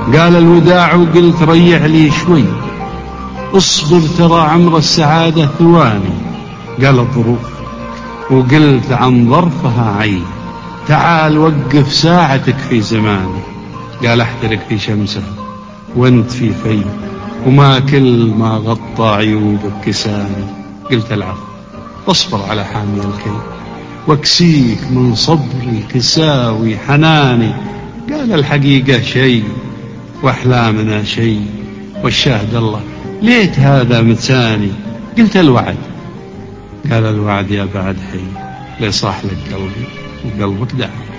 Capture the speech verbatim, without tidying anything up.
قال الوداع وقلت ريح لي شوي، اصبر ترى عمر السعادة ثواني. قال الظروف وقلت عن ظرفها عين، تعال وقف ساعتك في زماني. قال احترق في شمسها وانت في في، وما كل ما غطى عيوبك كساني. قلت العفو اصبر على حامي الكي، واكسيك من صبري تساوي حناني. قال الحقيقة شيء واحلامنا شيء، والشاهد الله ليت هذا متساني. قلت الوعد، قال الوعد يا بعد حي، ليصاح لك قلبي وقلبك دعم.